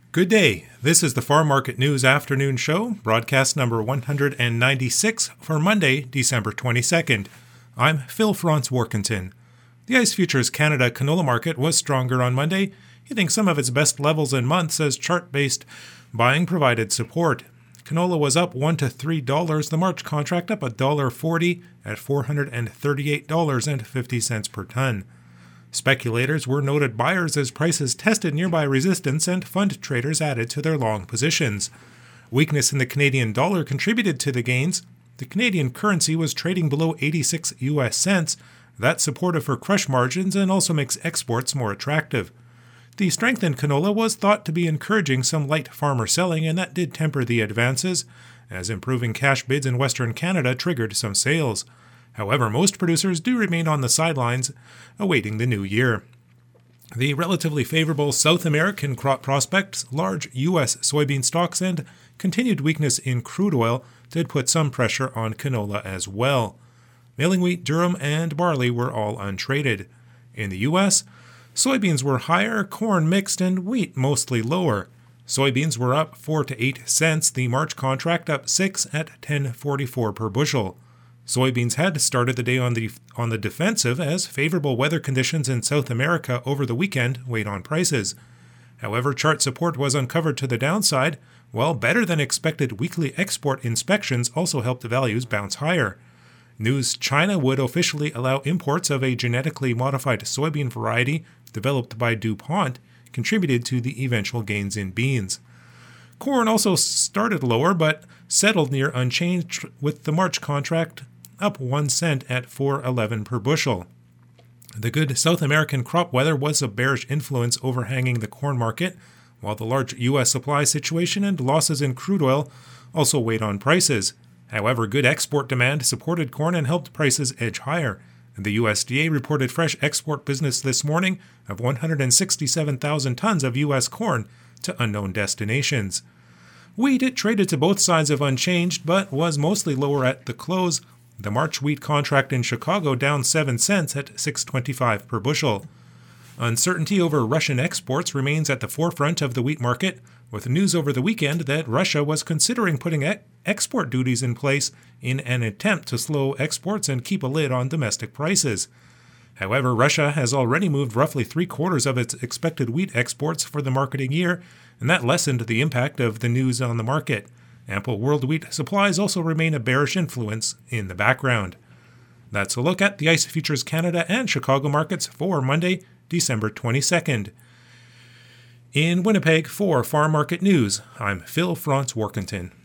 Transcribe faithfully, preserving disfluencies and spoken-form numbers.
Good day. This is the Farm Market News Afternoon Show, broadcast number one hundred ninety-six for Monday, December twenty-second. I'm Phil Franz Warkentin. The Ice Futures Canada canola market was stronger on Monday, hitting some of its best levels in months as chart-based buying provided support. Canola was up one to three dollars, the March contract up one dollar forty at four hundred thirty-eight dollars and fifty cents per ton. Speculators were noted buyers as prices tested nearby resistance and fund traders added to their long positions. Weakness in the Canadian dollar contributed to the gains. The Canadian currency was trading below eighty-six U S cents. That's supportive for crush margins and also makes exports more attractive. The strength in canola was thought to be encouraging some light farmer selling, and that did temper the advances, as improving cash bids in Western Canada triggered some sales. However, most producers do remain on the sidelines, awaiting the new year. The relatively favorable South American crop prospects, large U S soybean stocks, and continued weakness in crude oil did put some pressure on canola as well. Mailing wheat, durum, and barley were all untraded. In the U S, soybeans were higher, corn mixed, and wheat mostly lower. Soybeans were up four to eight cents, the March contract up six at ten forty-four per bushel. Soybeans had started the day on the on the defensive as favorable weather conditions in South America over the weekend weighed on prices. However, chart support was uncovered to the downside, while better than expected weekly export inspections also helped the values bounce higher. News China would officially allow imports of a genetically modified soybean variety developed by DuPont contributed to the eventual gains in beans. Corn also started lower but settled near unchanged, with the March contract up one cent at four eleven per bushel. The good South American crop weather was a bearish influence overhanging the corn market, while the large U S supply situation and losses in crude oil also weighed on prices. However, good export demand supported corn and helped prices edge higher. The U S D A reported fresh export business this morning of one hundred sixty-seven thousand tons of U S corn to unknown destinations. Wheat, it traded to both sides of unchanged, but was mostly lower at the close. The March wheat contract in Chicago down seven cents at six twenty-five per bushel. Uncertainty over Russian exports remains at the forefront of the wheat market, with news over the weekend that Russia was considering putting e- export duties in place in an attempt to slow exports and keep a lid on domestic prices. However, Russia has already moved roughly three-quarters of its expected wheat exports for the marketing year, and that lessened the impact of the news on the market. Ample world wheat supplies also remain a bearish influence in the background. That's a look at the Ice Futures Canada and Chicago markets for Monday, December twenty-second. In Winnipeg for Farm Market News, I'm Phil Franz Warkentin.